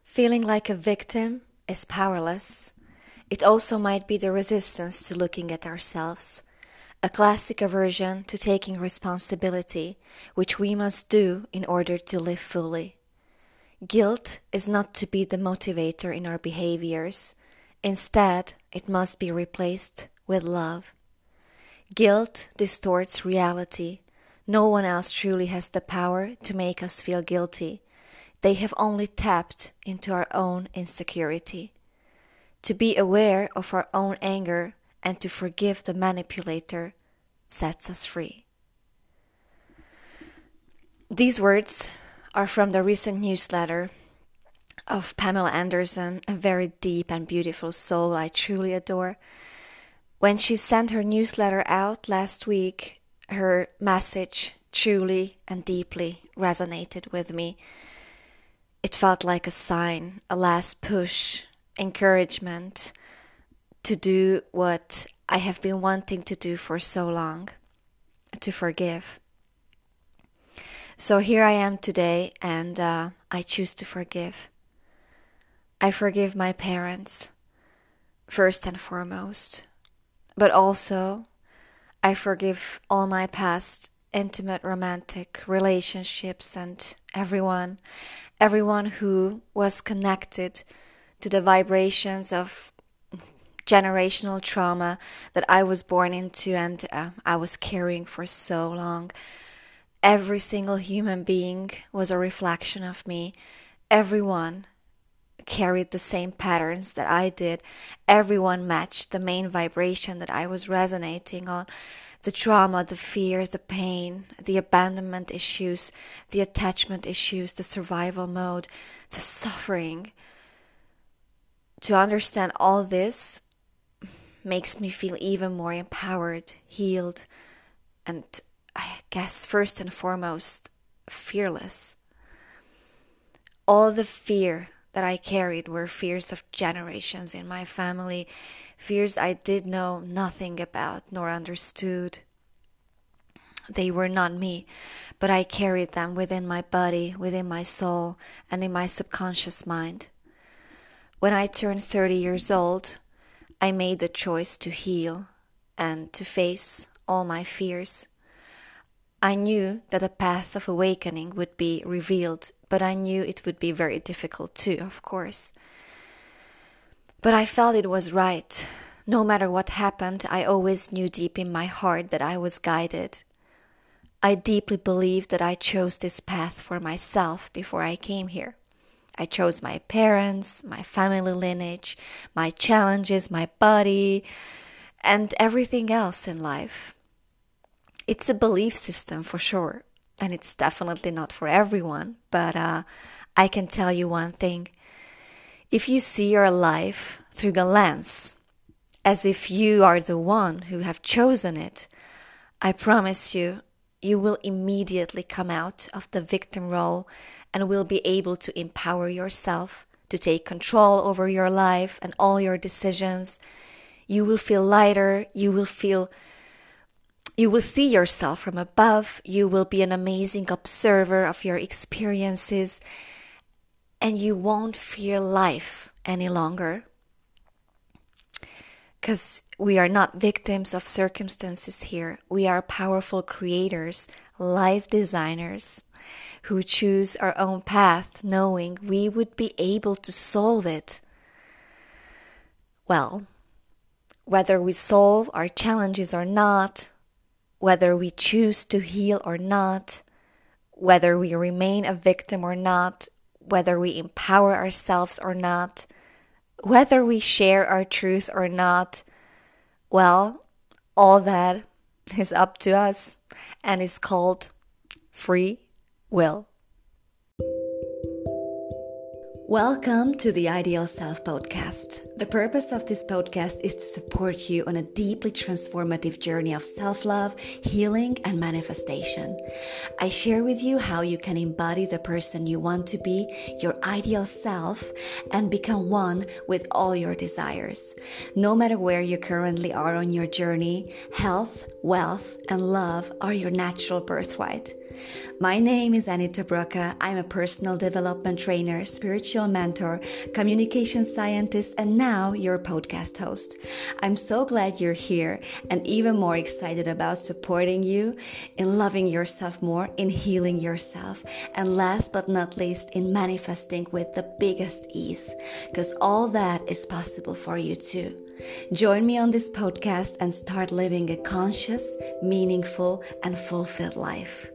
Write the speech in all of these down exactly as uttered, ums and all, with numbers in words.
Feeling like a victim is powerless. It also might be the resistance to looking at ourselves, a classic aversion to taking responsibility, which we must do in order to live fully. Guilt is not to be the motivator in our behaviors. Instead, it must be replaced with love. Guilt distorts reality. No one else truly has the power to make us feel guilty. They have only tapped into our own insecurity. To be aware of our own anger and to forgive the manipulator sets us free. These words are from the recent newsletter of Pamela Anderson, a very deep and beautiful soul I truly adore. When she sent her newsletter out last week, her message truly and deeply resonated with me. It felt like a sign, a last push, encouragement to do what I have been wanting to do for so long, to forgive. So here I am today, and uh, I choose to forgive. I forgive my parents, first and foremost, but also I forgive all my past intimate romantic relationships and everyone, everyone who was connected to the vibrations of generational trauma that I was born into and uh, I was carrying for so long. Every single human being was a reflection of me. Everyone carried the same patterns that I did. Everyone matched the main vibration that I was resonating on. The trauma, the fear, the pain, the abandonment issues, the attachment issues, the survival mode, the suffering. To understand all this makes me feel even more empowered, healed, and I guess first and foremost, fearless. All the fear that I carried were fears of generations in my family, fears I did know nothing about nor understood. They were not me, but I carried them within my body, within my soul, and in my subconscious mind. When I turned thirty years old, I made the choice to heal and to face all my fears. I knew that a path of awakening would be revealed, but I knew it would be very difficult too, of course. But I felt it was right. No matter what happened, I always knew deep in my heart that I was guided. I deeply believed that I chose this path for myself before I came here. I chose my parents, my family lineage, my challenges, my body, and everything else in life. It's a belief system for sure, and it's definitely not for everyone, but uh, I can tell you one thing. If you see your life through the lens, as if you are the one who have chosen it, I promise you, you will immediately come out of the victim role and will be able to empower yourself to take control over your life and all your decisions. You will feel lighter, you will feel You will see yourself from above. You will be an amazing observer of your experiences, and you won't fear life any longer. Because we are not victims of circumstances here. We are powerful creators, life designers, who choose our own path, knowing we would be able to solve it. Well, whether we solve our challenges or not, whether we choose to heal or not, whether we remain a victim or not, whether we empower ourselves or not, whether we share our truth or not, well, all that is up to us and is called free will. Welcome to the Ideal Self Podcast. The purpose of this podcast is to support you on a deeply transformative journey of self-love, healing, and manifestation. I share with you how you can embody the person you want to be, your ideal self, and become one with all your desires. No matter where you currently are on your journey, health, wealth, and love are your natural birthright. My name is Anita Broca. I'm a personal development trainer, spiritual mentor, communication scientist, and now your podcast host. I'm so glad you're here and even more excited about supporting you in loving yourself more, in healing yourself, and last but not least, in manifesting with the biggest ease, because all that is possible for you too. Join me on this podcast and start living a conscious, meaningful, and fulfilled life.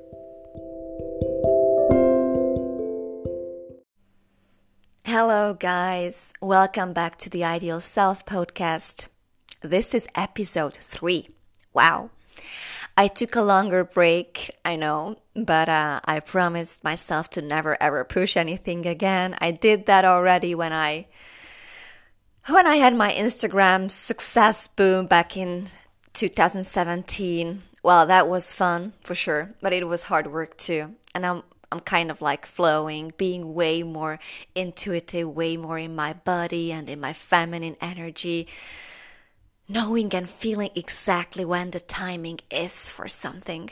Hello, guys. Welcome back to the Ideal Self podcast. This is episode three. Wow. I took a longer break, I know, but uh, I promised myself to never ever push anything again. I did that already when I when I had my Instagram success boom back in two thousand seventeen. Well, that was fun for sure, but it was hard work too. And I'm I'm kind of like flowing, being way more intuitive, way more in my body and in my feminine energy, knowing and feeling exactly when the timing is for something.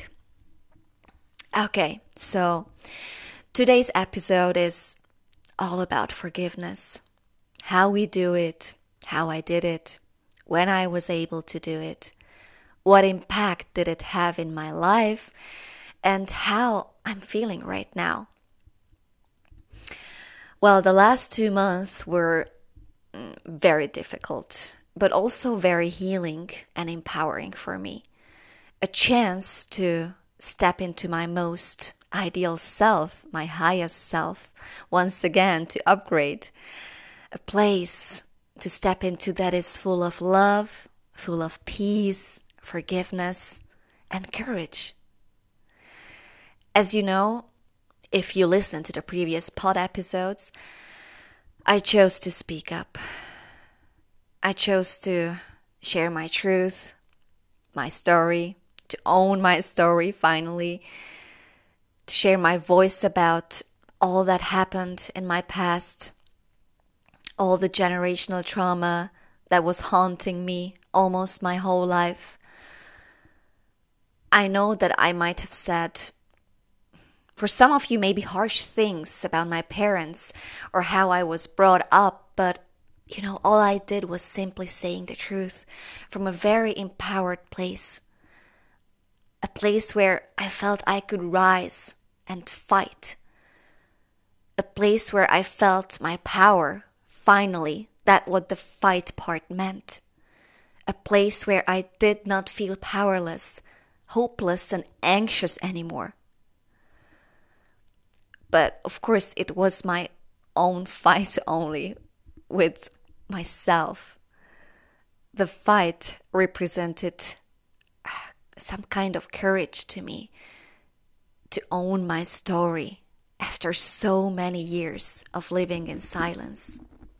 Okay, so today's episode is all about forgiveness. How we do it, how I did it, when I was able to do it, what impact did it have in my life, and how I'm feeling right now. Well, the last two months were very difficult, but also very healing and empowering for me. A chance to step into my most ideal self, my highest self, once again to upgrade. A place to step into that is full of love, full of peace, forgiveness, and courage. As you know, if you listen to the previous pod episodes, I chose to speak up. I chose to share my truth, my story, to own my story finally, to share my voice about all that happened in my past, all the generational trauma that was haunting me almost my whole life. I know that I might have said, for some of you, maybe harsh things about my parents or how I was brought up, but you know, all I did was simply saying the truth from a very empowered place. A place where I felt I could rise and fight. A place where I felt my power, finally, that's what the fight part meant. A place where I did not feel powerless, hopeless, and anxious anymore. But of course, it was my own fight only with myself. The fight represented some kind of courage to me to own my story after so many years of living in silence.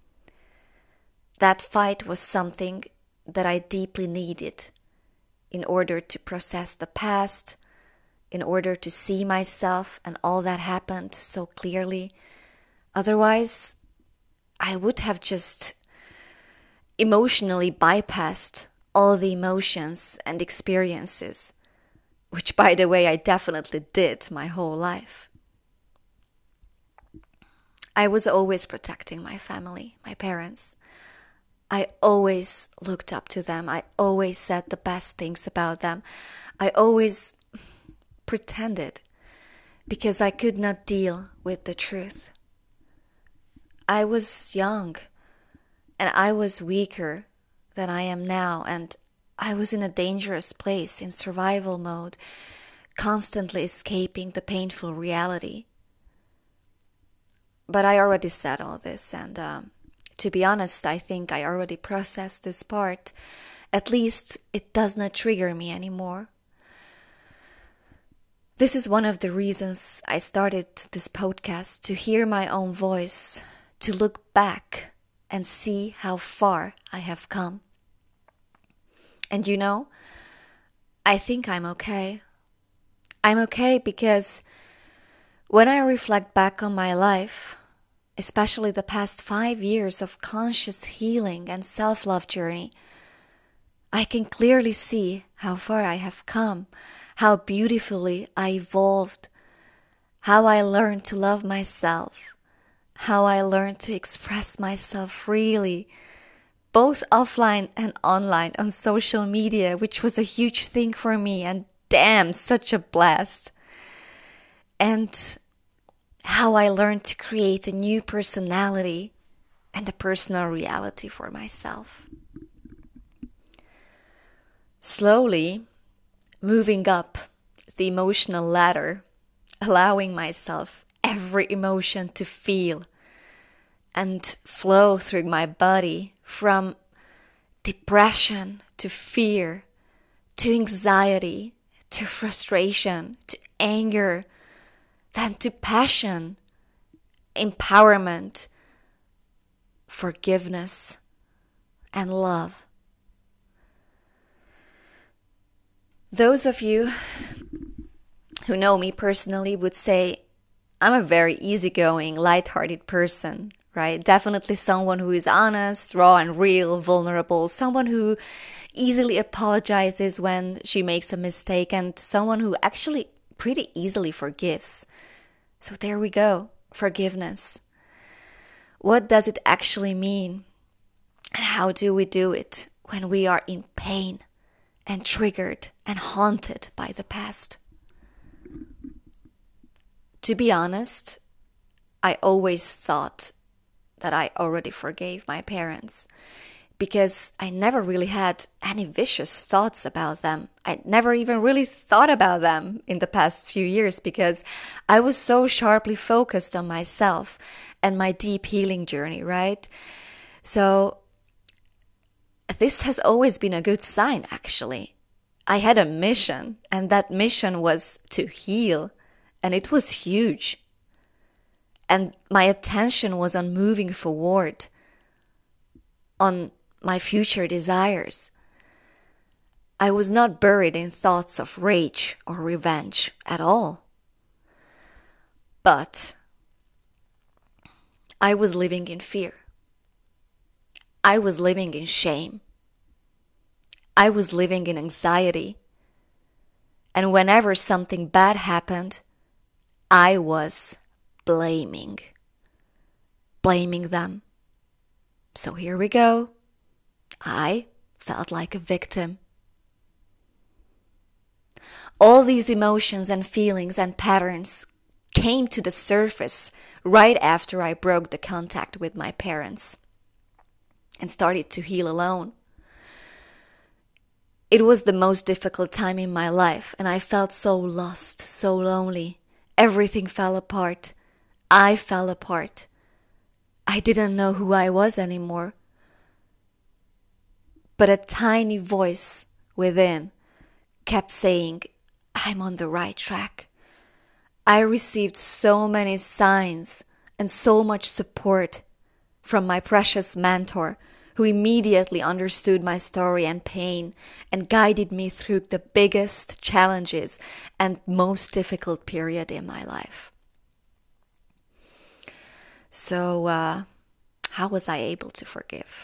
That fight was something that I deeply needed in order to process the past, in order to see myself and all that happened so clearly. Otherwise, I would have just emotionally bypassed all the emotions and experiences, which, by the way, I definitely did my whole life. I was always protecting my family, my parents. I always looked up to them. I always said the best things about them. I always pretended because I could not deal with the truth. I was young and I was weaker than I am now, and I was in a dangerous place in survival mode, constantly escaping the painful reality. But I already said all this, and um, to be honest, I think I already processed this part. At least it does not trigger me anymore. This is one of the reasons I started this podcast, to hear my own voice, to look back and see how far I have come. And you know, I think I'm okay. I'm okay because when I reflect back on my life, especially the past five years of conscious healing and self-love journey, I can clearly see how far I have come, how beautifully I evolved, how I learned to love myself, how I learned to express myself freely, both offline and online on social media, which was a huge thing for me, and damn, such a blast. And how I learned to create a new personality and a personal reality for myself. Slowly moving up the emotional ladder, allowing myself every emotion to feel and flow through my body, from depression to fear, to anxiety, to frustration, to anger, then to passion, empowerment, forgiveness, and love. Those of you who know me personally would say I'm a very easygoing, lighthearted person, right? Definitely someone who is honest, raw and real, vulnerable, someone who easily apologizes when she makes a mistake, and someone who actually pretty easily forgives. So there we go, forgiveness. What does it actually mean? And how do we do it when we are in pain and triggered and haunted by the past? To be honest, I always thought that I already forgave my parents, because I never really had any vicious thoughts about them. I never even really thought about them in the past few years, because I was so sharply focused on myself and my deep healing journey, right? So this has always been a good sign, actually. I had a mission, and that mission was to heal, and it was huge. And my attention was on moving forward, on my future desires. I was not buried in thoughts of rage or revenge at all. But I was living in fear. I was living in shame. I was living in anxiety. And whenever something bad happened, I was blaming. Blaming them. So here we go. I felt like a victim. All these emotions and feelings and patterns came to the surface right after I broke the contact with my parents and started to heal alone. It was the most difficult time in my life, and I felt so lost, so lonely. Everything fell apart. I fell apart. I didn't know who I was anymore. But a tiny voice within kept saying, I'm on the right track. I received so many signs and so much support from my precious mentor, who immediately understood my story and pain and guided me through the biggest challenges and most difficult period in my life. So, uh, how was I able to forgive?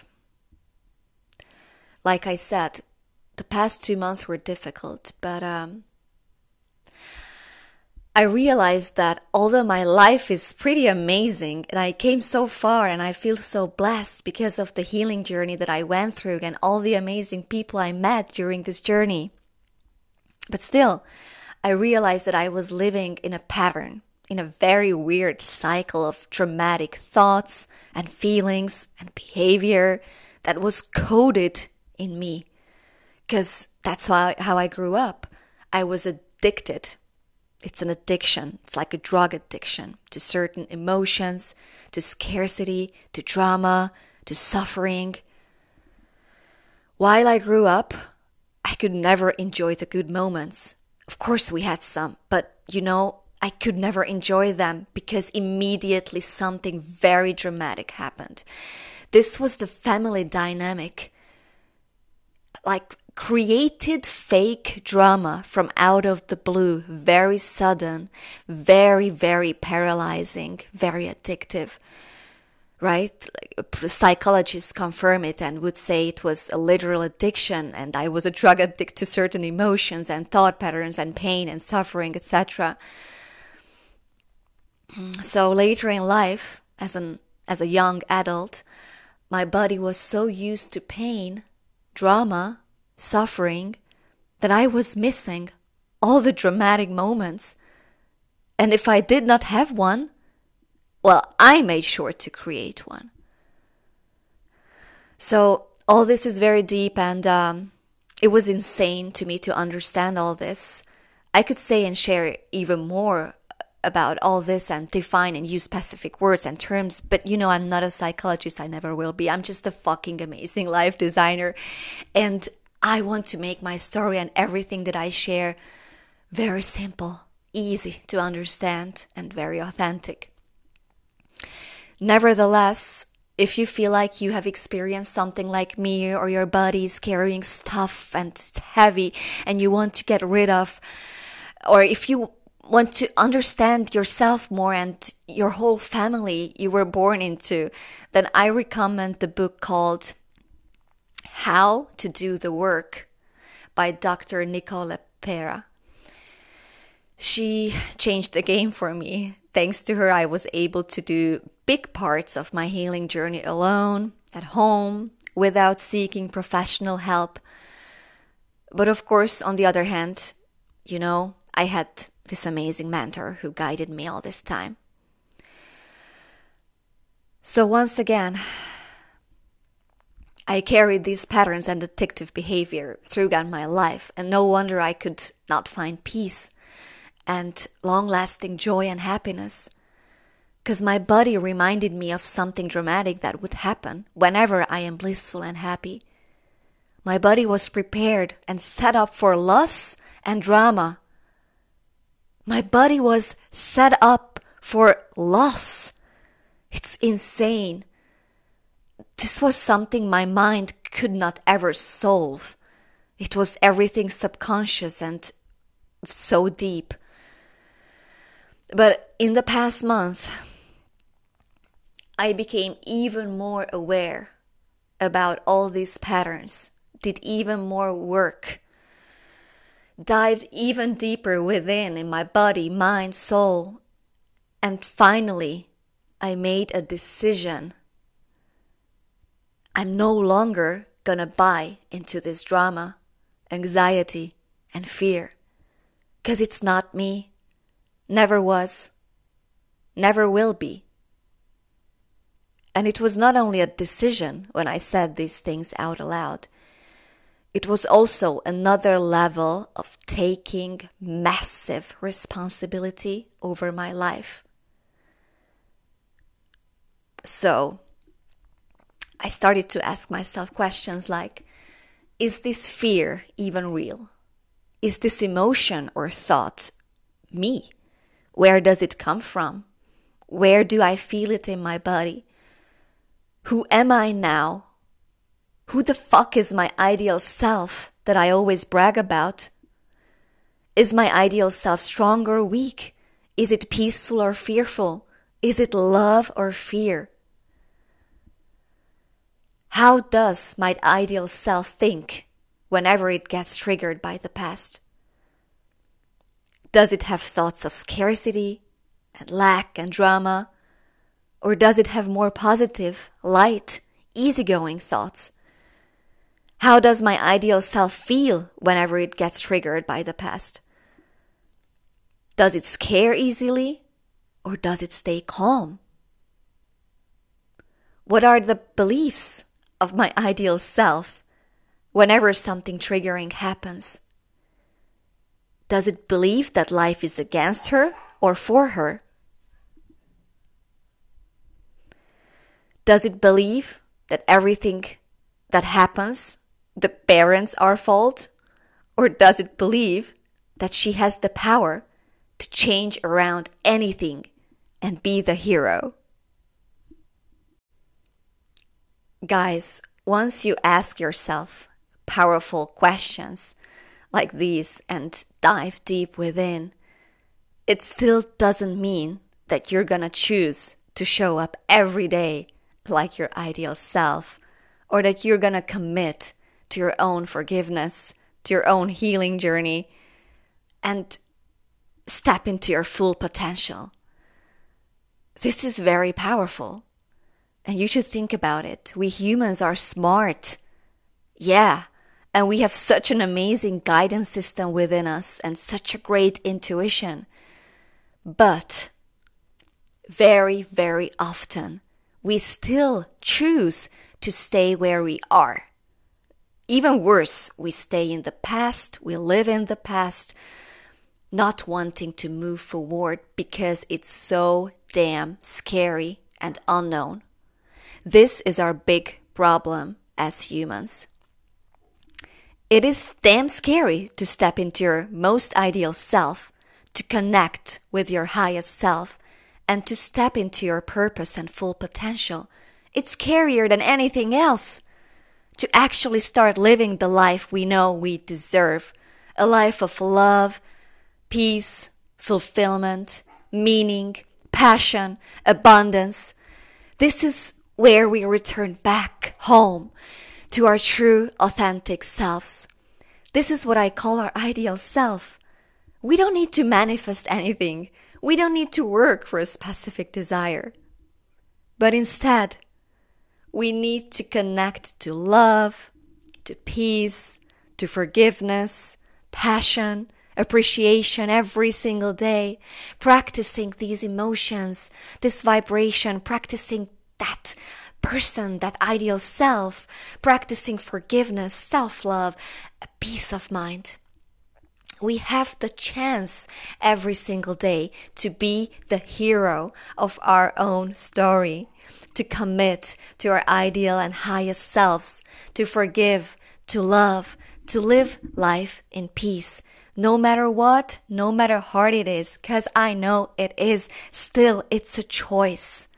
Like I said, the past two months were difficult, but um, I realized that although my life is pretty amazing and I came so far and I feel so blessed because of the healing journey that I went through and all the amazing people I met during this journey, but still, I realized that I was living in a pattern, in a very weird cycle of traumatic thoughts and feelings and behavior that was coded in me. Because that's how, how I grew up. I was addicted. It's an addiction. It's like a drug addiction to certain emotions, to scarcity, to drama, to suffering. While I grew up, I could never enjoy the good moments. Of course we had some, but you know, I could never enjoy them because immediately something very dramatic happened. This was the family dynamic, like created fake drama from out of the blue, very sudden, very, very paralyzing, very addictive, right? Psychologists confirm it and would say it was a literal addiction, and I was a drug addict to certain emotions and thought patterns and pain and suffering, et cetera. So later in life, as an as a young adult, my body was so used to pain, drama, suffering, that I was missing all the dramatic moments. And if I did not have one, well, I made sure to create one. So all this is very deep, and um, it was insane to me to understand all this. I could say and share even more about all this and define and use specific words and terms, but you know, I'm not a psychologist. I never will be. I'm just a fucking amazing life designer, and I want to make my story and everything that I share very simple, easy to understand, and very authentic. Nevertheless, if you feel like you have experienced something like me, or your body is carrying stuff and it's heavy and you want to get rid of, or if you want to understand yourself more and your whole family you were born into, then I recommend the book called How to Do the Work by Doctor Nicole Pera. She changed the game for me. Thanks to her, I was able to do big parts of my healing journey alone, at home, without seeking professional help. But of course, on the other hand, you know, I had this amazing mentor who guided me all this time. So once again, I carried these patterns and addictive behavior throughout my life, and no wonder I could not find peace and long-lasting joy and happiness, because my body reminded me of something dramatic that would happen whenever I am blissful and happy. My body was prepared and set up for loss and drama. My body was set up for loss. It's insane. This was something my mind could not ever solve. It was everything subconscious and so deep. But in the past month, I became even more aware about all these patterns, did even more work, dived even deeper within in my body, mind, soul, and finally, I made a decision. I'm no longer gonna buy into this drama, anxiety, and fear, because it's not me, never was, never will be. And it was not only a decision when I said these things out aloud. It was also another level of taking massive responsibility over my life. So I started to ask myself questions like, is this fear even real? Is this emotion or thought me? Where does it come from? Where do I feel it in my body? Who am I now? Who the fuck is my ideal self that I always brag about? Is my ideal self strong or weak? Is it peaceful or fearful? Is it love or fear? How does my ideal self think whenever it gets triggered by the past? Does it have thoughts of scarcity and lack and drama? Or does it have more positive, light, easygoing thoughts? How does my ideal self feel whenever it gets triggered by the past? Does it scare easily, or does it stay calm? What are the beliefs of my ideal self whenever something triggering happens? Does it believe that life is against her or for her? Does it believe that everything that happens, the parents are fault? Or does it believe that she has the power to change around anything and be the hero? Guys, once you ask yourself powerful questions like these and dive deep within, it still doesn't mean that you're gonna choose to show up every day like your ideal self, or that you're gonna commit to your own forgiveness, to your own healing journey, and step into your full potential. This is very powerful. And you should think about it. We humans are smart. Yeah. And we have such an amazing guidance system within us and such a great intuition. But very, very often, we still choose to stay where we are. Even worse, we stay in the past, we live in the past, not wanting to move forward because it's so damn scary and unknown. This is our big problem as humans. It is damn scary to step into your most ideal self, to connect with your highest self, and to step into your purpose and full potential. It's scarier than anything else. To actually start living the life we know we deserve. A life of love, peace, fulfillment, meaning, passion, abundance. This is where we return back home to our true, authentic selves. This is what I call our ideal self. We don't need to manifest anything. We don't need to work for a specific desire. But instead, we need to connect to love, to peace, to forgiveness, passion, appreciation every single day, practicing these emotions, this vibration, practicing that person, that ideal self, practicing forgiveness, self-love, a peace of mind. We have the chance every single day to be the hero of our own story, to commit to our ideal and highest selves, to forgive, to love, to live life in peace. No matter what, no matter how hard it is, because I know it is, still it's a choice.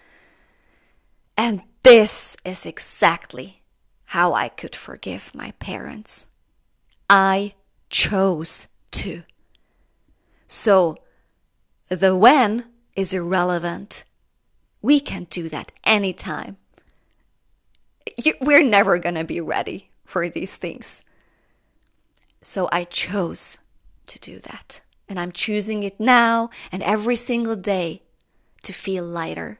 And this is exactly how I could forgive my parents. I chose to. So the when is irrelevant. We can do that anytime. We're never going to be ready for these things. So I chose to do that. And I'm choosing it now and every single day to feel lighter.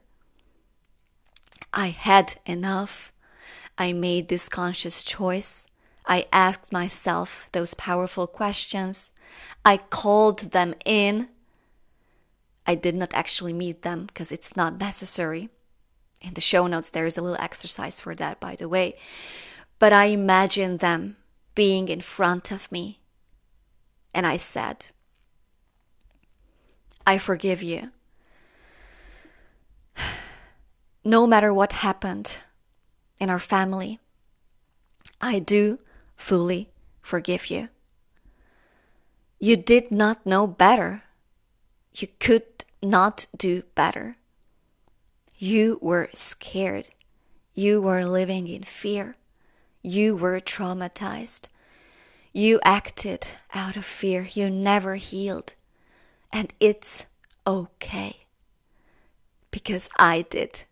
I had enough. I made this conscious choice. I asked myself those powerful questions. I called them in. I did not actually meet them because it's not necessary. In the show notes, there is a little exercise for that, by the way. But I imagined them being in front of me. And I said, I forgive you. No matter what happened in our family, I do fully forgive you. You did not know better. You could not do better. You were scared. You were living in fear. You were traumatized. You acted out of fear. You never healed. And it's okay. Because I did.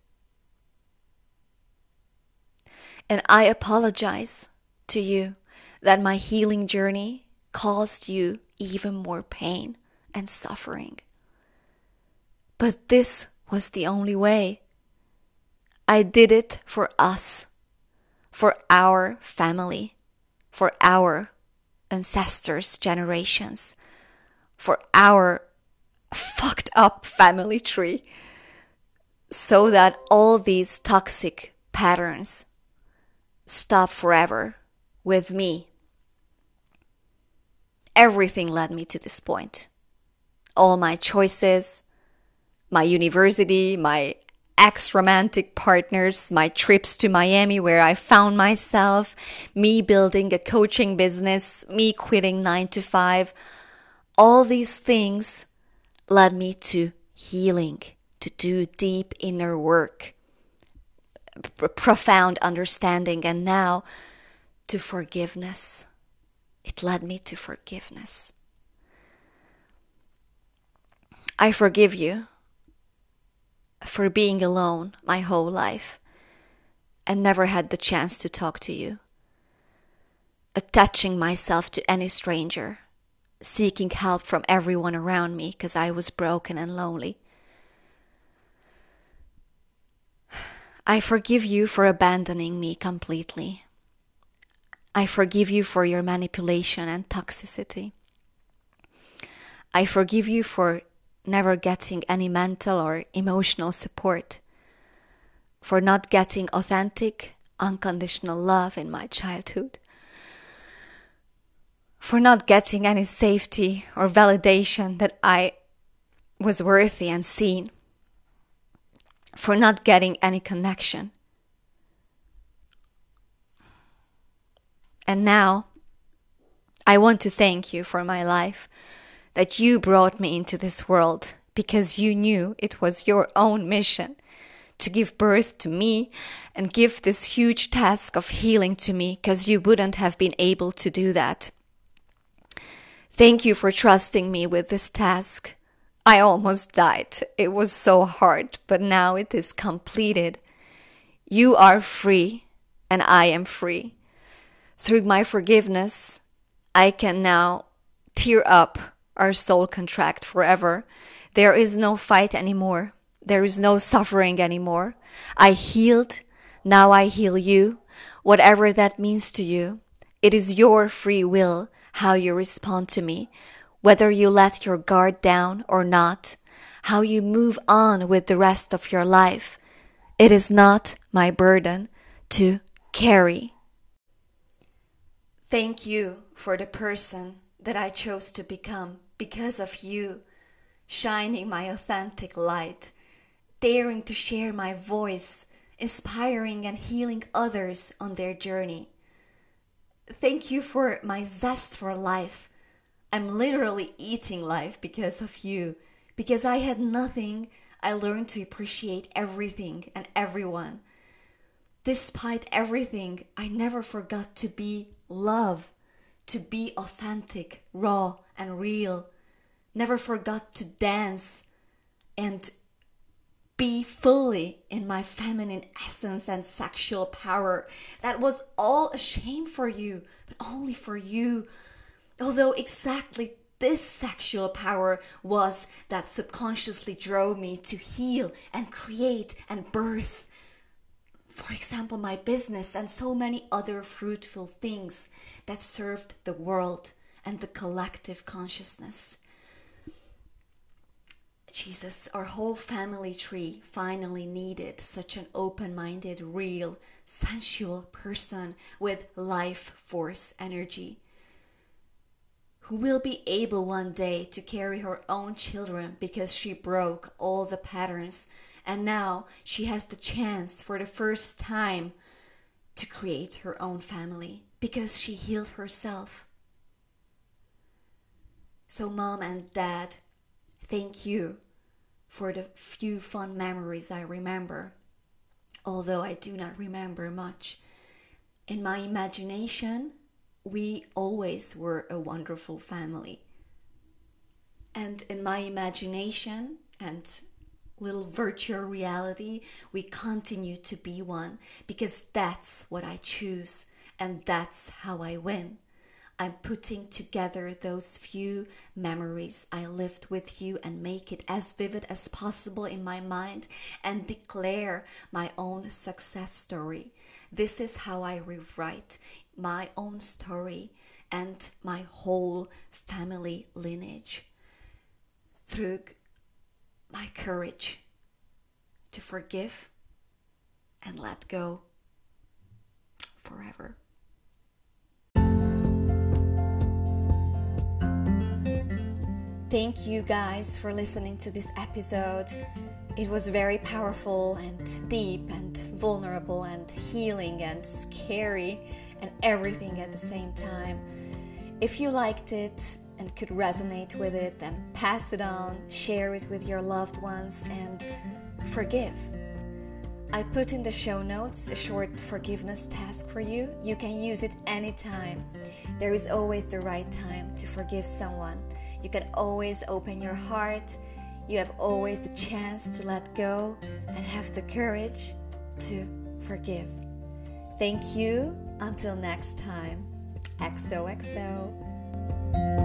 And I apologize to you that my healing journey caused you even more pain and suffering. But this was the only way. I did it for us, for our family, for our ancestors' generations, for our fucked up family tree, so that all these toxic patterns stop forever with me. Everything led me to this point. All my choices, my university, my ex-romantic partners, my trips to Miami where I found myself, me building a coaching business, me quitting nine to five. All these things led me to healing, to do deep inner work, p- profound understanding, and now to forgiveness. It led me to forgiveness. I forgive you for being alone my whole life and never had the chance to talk to you. Attaching myself to any stranger, seeking help from everyone around me because I was broken and lonely. I forgive you for abandoning me completely. I forgive you for your manipulation and toxicity. I forgive you for never getting any mental or emotional support, for not getting authentic, unconditional love in my childhood, for not getting any safety or validation that I was worthy and seen, for not getting any connection. And now, I want to thank you for my life, that you brought me into this world because you knew it was your own mission to give birth to me and give this huge task of healing to me, because you wouldn't have been able to do that. Thank you for trusting me with this task. I almost died. It was so hard, but now it is completed. You are free, and I am free. Through my forgiveness, I can now tear up our soul contract forever. There is no fight anymore. There is no suffering anymore. I healed. Now I heal you. Whatever that means to you, it is your free will how you respond to me, whether you let your guard down or not, how you move on with the rest of your life. It is not my burden to carry. Thank you for the person that I chose to become because of you, shining my authentic light, daring to share my voice, inspiring and healing others on their journey. Thank you for my zest for life. I'm literally eating life because of you. Because I had nothing, I learned to appreciate everything and everyone. Despite everything, I never forgot to be love, to be authentic, raw and real. Never forgot to dance and be fully in my feminine essence and sexual power. That was all a shame for you, but only for you. Although exactly this sexual power was that subconsciously drove me to heal and create and birth, for example, my business and so many other fruitful things that served the world and the collective consciousness. Jesus, our whole family tree finally needed such an open-minded, real, sensual person with life force energy, who will be able one day to carry her own children because she broke all the patterns, and now she has the chance for the first time to create her own family because she healed herself. So Mom and Dad, thank you for the few fun memories I remember, although I do not remember much. In my imagination, we always were a wonderful family. And in my imagination and little virtual reality, we continue to be one, because that's what I choose and that's how I win. I'm putting together those few memories I lived with you and make it as vivid as possible in my mind and declare my own success story. This is how I rewrite my own story and my whole family lineage, through my courage to forgive and let go forever. Thank you guys for listening to this episode. It was very powerful and deep and vulnerable and healing and scary and everything at the same time. If you liked it and could resonate with it, then pass it on, share it with your loved ones, and forgive. I put in the show notes a short forgiveness task for you. You can use it anytime. There is always the right time to forgive someone. You can always open your heart. You have always the chance to let go and have the courage to forgive. Thank you. Until next time. X O X O.